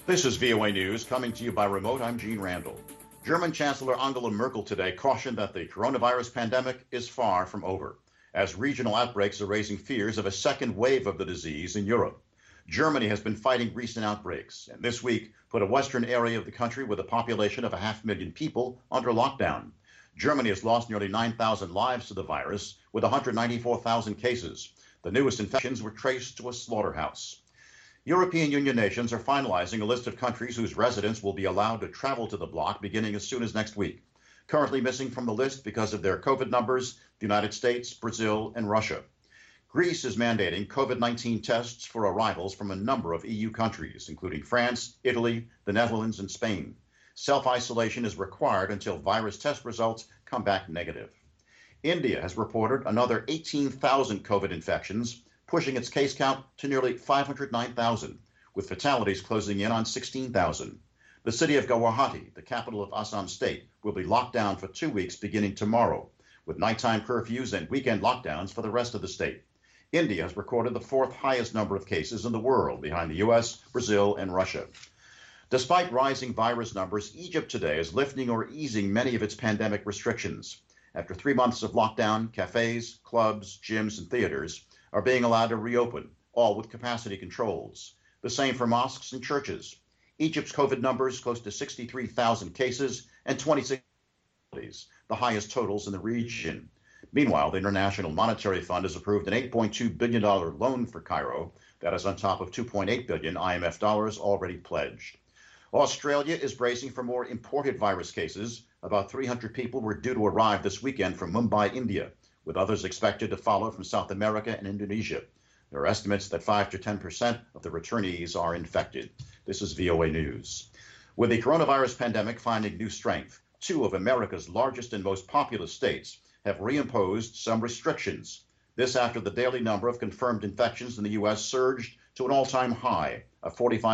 This is VOA News coming to you by remote. I'm Gene Randall. German Chancellor Angela Merkel today cautioned that the coronavirus pandemic is far from over, as regional outbreaks are raising fears of a second wave of the disease in Europe. Germany has been fighting recent outbreaks, and this week put a western area of the country with a population of 500,000 people under lockdown. Germany has lost nearly 9,000 lives to the virus, with 194,000 cases. The newest infections were traced to a slaughterhouse. European Union nations are finalizing a list of countries whose residents will be allowed to travel to the bloc beginning as soon as next week. Currently missing from the list because of their COVID numbers, the United States, Brazil, and Russia. Greece is mandating COVID-19 tests for arrivals from a number of EU countries, including France, Italy, the Netherlands, and Spain. Self-isolation is required until virus test results come back negative. India has reported another 18,000 COVID infections, pushing its case count to nearly 509,000, with fatalities closing in on 16,000. The city of Guwahati, the capital of Assam State, will be locked down for 2 weeks beginning tomorrow, with nighttime curfews and weekend lockdowns for the rest of the state. India has recorded the fourth highest number of cases in the world, behind the U.S., Brazil, and Russia. Despite rising virus numbers, Egypt today is lifting or easing many of its pandemic restrictions. After 3 months of lockdown, cafes, clubs, gyms, and theaters are being allowed to reopen, all with capacity controls. The same for mosques and churches. Egypt's COVID numbers close to 63,000 cases and 26 fatalities, the highest totals in the region. Meanwhile, the International Monetary Fund has approved an $8.2 billion loan for Cairo. That is on top of $2.8 billion IMF dollars already pledged. Australia is bracing for more imported virus cases. About 300 people were due to arrive this weekend from Mumbai, India, with others expected to follow from South America and Indonesia. There are estimates that 5 to 10% of the returnees are infected. This is VOA News. With the coronavirus pandemic finding new strength, 2 of America's largest and most populous states have reimposed some restrictions. This after the daily number of confirmed infections in the U.S. surged to an all-time high of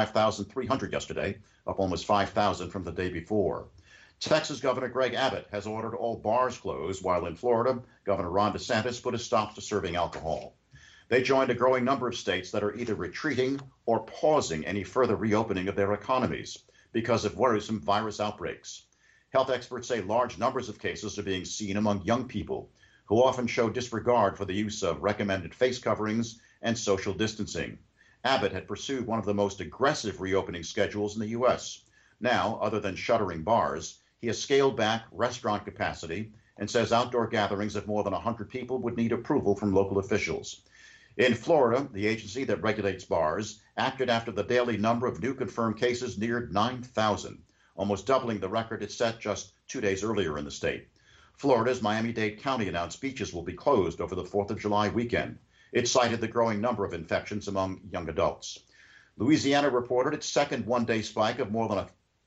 45,300 yesterday, up almost 5,000 from the day before. Texas Governor Greg Abbott has ordered all bars closed, while in Florida, Governor Ron DeSantis put a stop to serving alcohol. They joined a growing number of states that are either retreating or pausing any further reopening of their economies because of worrisome virus outbreaks. Health experts say large numbers of cases are being seen among young people, who often show disregard for the use of recommended face coverings and social distancing. Abbott had pursued one of the most aggressive reopening schedules in the U.S. Now, other than shuttering bars, he has scaled back restaurant capacity and says outdoor gatherings of more than 100 people would need approval from local officials. In Florida, the agency that regulates bars acted after the daily number of new confirmed cases neared 9,000, almost doubling the record it set just 2 days earlier in the state. Florida's Miami-Dade County announced beaches will be closed over the 4th of July weekend. It cited the growing number of infections among young adults. Louisiana reported its second one-day spike of more than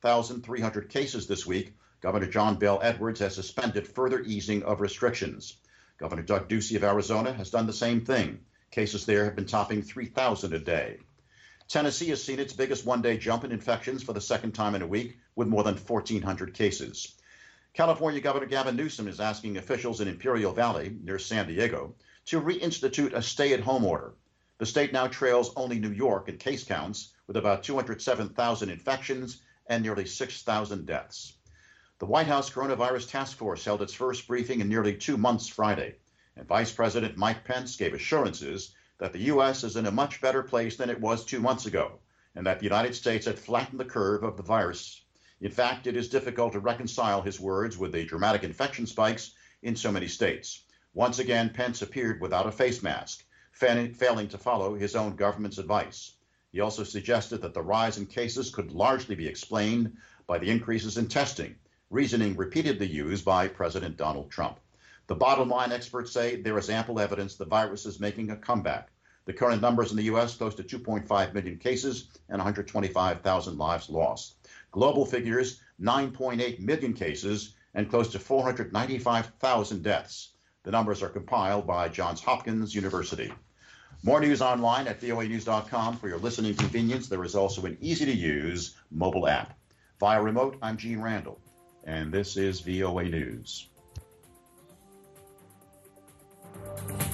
1,300 cases this week. Governor John Bel Edwards has suspended further easing of restrictions. Governor Doug Ducey of Arizona has done the same thing. Cases there have been topping 3,000 a day. Tennessee has seen its biggest one-day jump in infections for the second time in a week, with more than 1,400 cases. California Governor Gavin Newsom is asking officials in Imperial Valley, near San Diego, to reinstitute a stay-at-home order. The state now trails only New York in case counts, with about 207,000 infections and nearly 6,000 deaths. The White House Coronavirus Task Force held its first briefing in nearly 2 months Friday, and Vice President Mike Pence gave assurances that the U.S. is in a much better place than it was 2 months ago, and that the United States had flattened the curve of the virus. In fact, it is difficult to reconcile his words with the dramatic infection spikes in so many states. Once again, Pence appeared without a face mask, failing to follow his own government's advice. He also suggested that the rise in cases could largely be explained by the increases in testing, reasoning repeatedly used by President Donald Trump. The bottom line, experts say, there is ample evidence the virus is making a comeback. The current numbers in the U.S. close to 2.5 million cases and 125,000 lives lost. Global figures, 9.8 million cases and close to 495,000 deaths. The numbers are compiled by Johns Hopkins University. More news online at voanews.com. For your listening convenience, there is also an easy-to-use mobile app. Via remote, I'm Gene Randall, and this is VOA News.